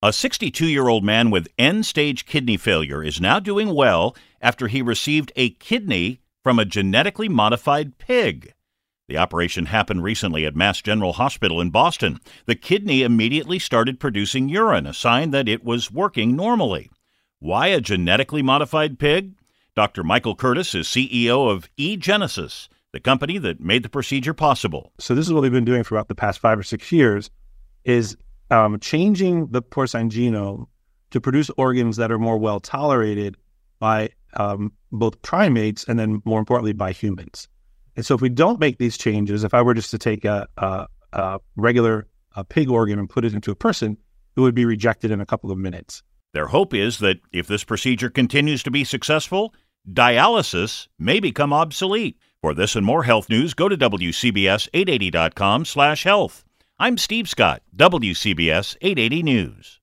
A 62-year-old man with end-stage kidney failure is now doing well after he received a kidney from a genetically modified pig. The operation happened recently at Mass General Hospital in Boston. The kidney immediately started producing urine, a sign that it was working normally. Why a genetically modified pig? Dr. Michael Curtis is CEO of eGenesis, the company that made the procedure possible. So this is what we've been doing for about the past 5 or 6 years, is changing the porcine genome to produce organs that are more well tolerated by both primates and then more importantly by humans. And so if we don't make these changes, if I were just to take a regular pig organ and put it into a person, it would be rejected in a couple of minutes. Their hope is that if this procedure continues to be successful, dialysis may become obsolete. For this and more health news, go to WCBS880.com/health. I'm Steve Scott, WCBS 880 News.